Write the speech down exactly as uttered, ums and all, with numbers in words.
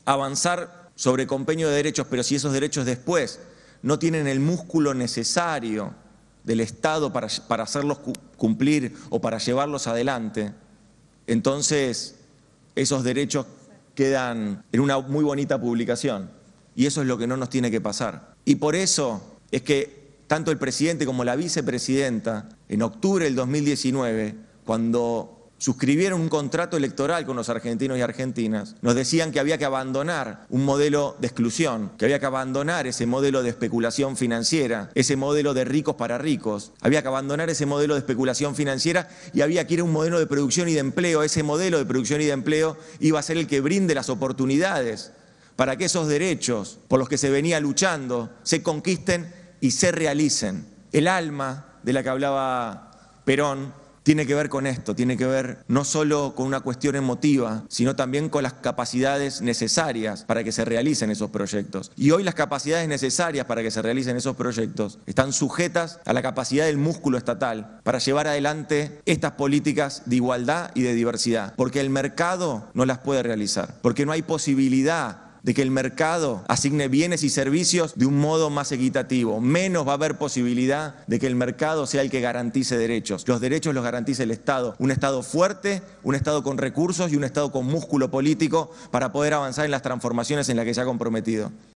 avanzar sobre compendio de derechos, pero si esos derechos después no tienen el músculo necesario del Estado para, para hacerlos cumplir o para llevarlos adelante, entonces esos derechos quedan en una muy bonita publicación. Y eso es lo que no nos tiene que pasar. Y por eso es que tanto el presidente como la vicepresidenta, en octubre del dos mil diecinueve, cuando suscribieron un contrato electoral con los argentinos y argentinas, nos decían que había que abandonar un modelo de exclusión, que había que abandonar ese modelo de especulación financiera, ese modelo de ricos para ricos, había que abandonar ese modelo de especulación financiera y había que ir a un modelo de producción y de empleo. Ese modelo de producción y de empleo iba a ser el que brinde las oportunidades para que esos derechos por los que se venía luchando se conquisten y se realicen. El alma de la que hablaba Perón tiene que ver con esto, tiene que ver no solo con una cuestión emotiva, sino también con las capacidades necesarias para que se realicen esos proyectos. Y hoy las capacidades necesarias para que se realicen esos proyectos están sujetas a la capacidad del músculo estatal para llevar adelante estas políticas de igualdad y de diversidad, porque el mercado no las puede realizar, porque no hay posibilidad de que el mercado asigne bienes y servicios de un modo más equitativo. Menos va a haber posibilidad de que el mercado sea el que garantice derechos. Los derechos los garantice el Estado. Un Estado fuerte, un Estado con recursos y un Estado con músculo político para poder avanzar en las transformaciones en las que se ha comprometido.